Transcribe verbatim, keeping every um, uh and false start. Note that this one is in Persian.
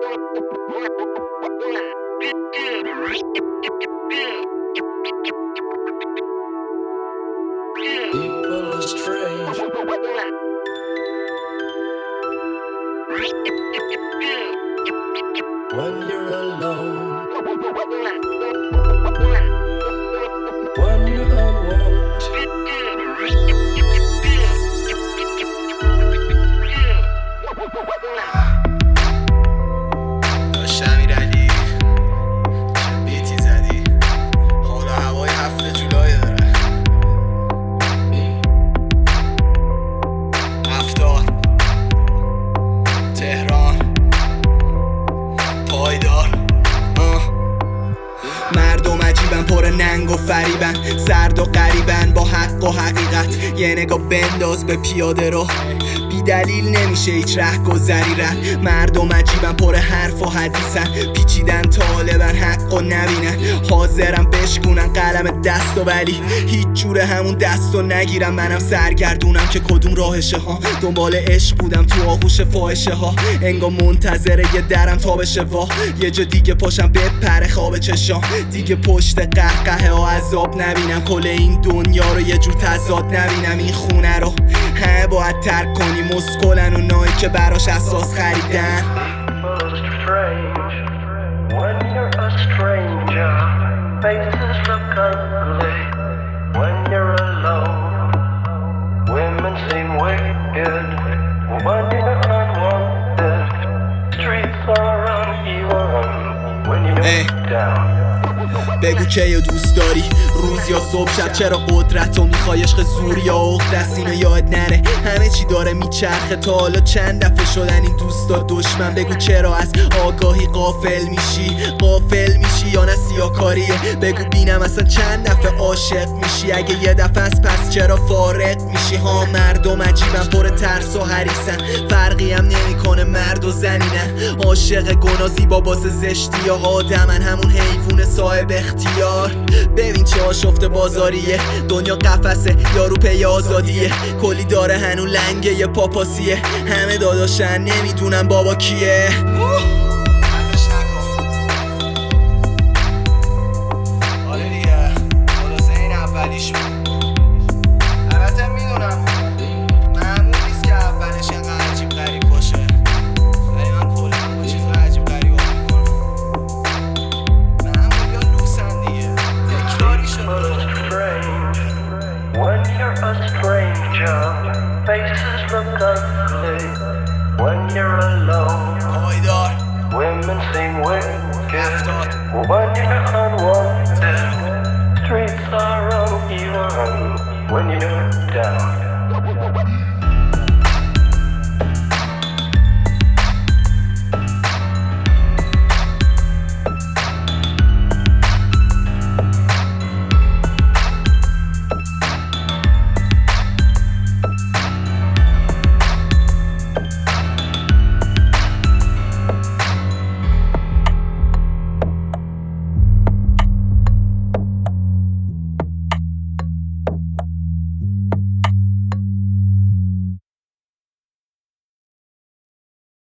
People are strange. When you're alone, when you're unwanted, داشت امیرعلی چه بیتی زدی حالا هوای هفته جولای داره هفتاد تهران پایدار مردم عجیبن پر ننگ و فریبن سرد و غریبن با حق و حقیقت یه نگاه بنداز به پیاده رو بی دلیل نمیشه هیچ رهگذری رد مردم عجیبن پر حرف و حدیثن پیچیدن طالبن حق و نبینن حاضرن بشکونن قلم دست و ولی هیچ جوره همون دست و نگیرم منم سرگردونم که کدوم راهشه ها دنبال عشق بودم تو آغوش فاحشه ها انگار منتظره یه درم تا بشه وا یه جا دیگه پاشم بپره خواب چشام دیگه پشت قهقه ها عذاب نبینم کل این دنیا رو یه جور تضاد نبینم این خونه رو همه باید ترک کنی مسکلن اونایی که براش اساس خریدن بگو که یا دوست داری روز یا صبح شب چرا قدرت و میخوای عشق زور یا عقد دست اینو یاد نره همه چی داره میچرخه تا حالا چند دفعه شدن این دوستا دشمن بگو چرا از آگاهی غافل میشی غافل میشی یا نه سیاکاریه بگو بینم اصلا چند دفعه عاشق میشی اگه یه دفعه از پس چرا فارق میشی ها مردم عجیبن پر ترس و حریصن فرقی هم نمیکنه مرد و زنینن عاشق گناه زیبا باز زشتی یا آدمن همون حیوان صاحب اختیار ببین چه آشفته بازاریه دنیا قفسه یارو پی آزادیه کلی داره هنو لنگه یه پاپاسیه همه داداشن نمیدونم بابا کیه آره دیگه خلاصه این اولیش بود البته میدونم معمول نیست که اولش اینقدر عجیب غریب باشه ولی من کلا با چیزای عجیب غریب When you're a stranger, faces look ugly. When you're alone, women seem wicked. When you're unwanted, streets are uneven. When you're down.